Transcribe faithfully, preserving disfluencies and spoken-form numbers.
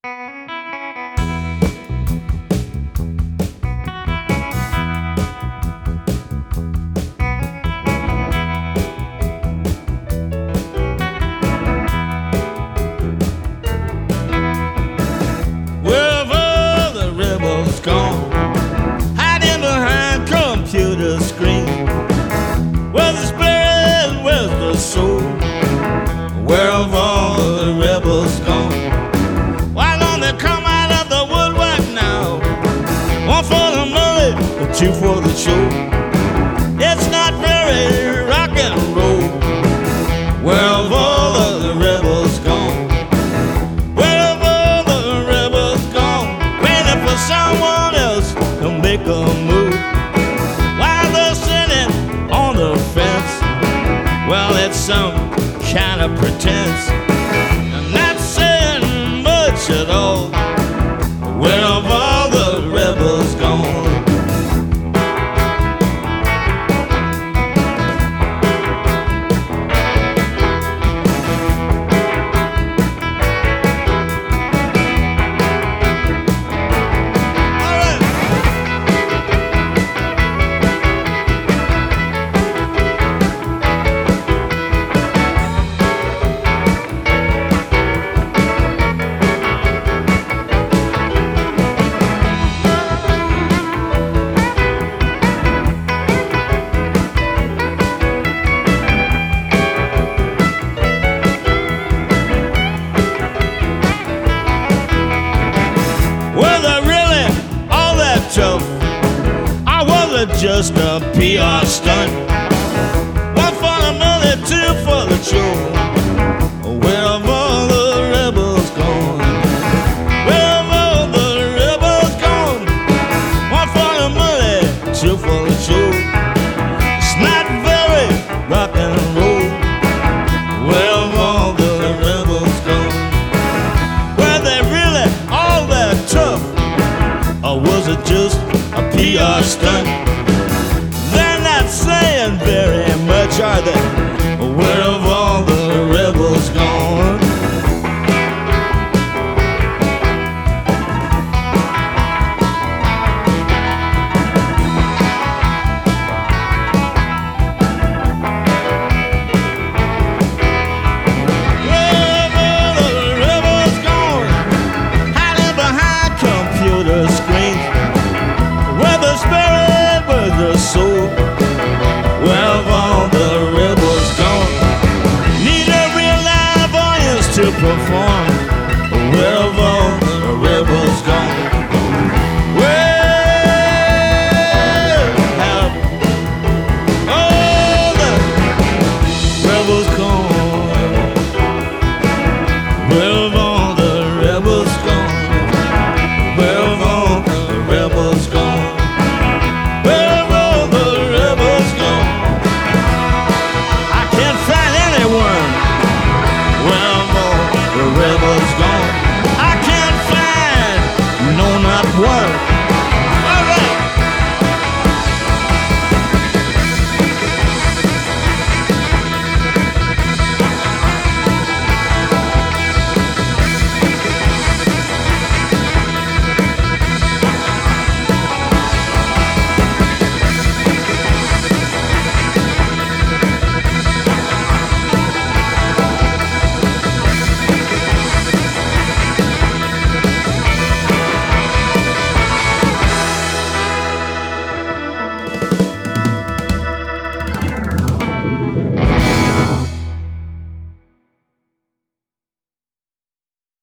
Wherever the rebels gone, hiding behind computer screen. Where's the spirit? Where's the soul? Where have all the rebels gone? Why don't they come out of the woodwork now? One for the money, two for the show. It's not very rock and roll. Where have all of the rebels gone? Where have all the rebels gone? Waiting for someone else to make a move. While they're sitting on the fence, well, it's some kind of pretense. I'm not saying much at all. Where have all the rebels gone? Tough. I wasn't just a P R stunt. One for the money, two for the show. Where have all the rebels gone? Where have all the rebels gone? One for the money, two for the show. It's not very rock and roll. Where have all the rebels gone? Were they really all that tough? Or was it just a P R stunt? They're not saying very much, are they?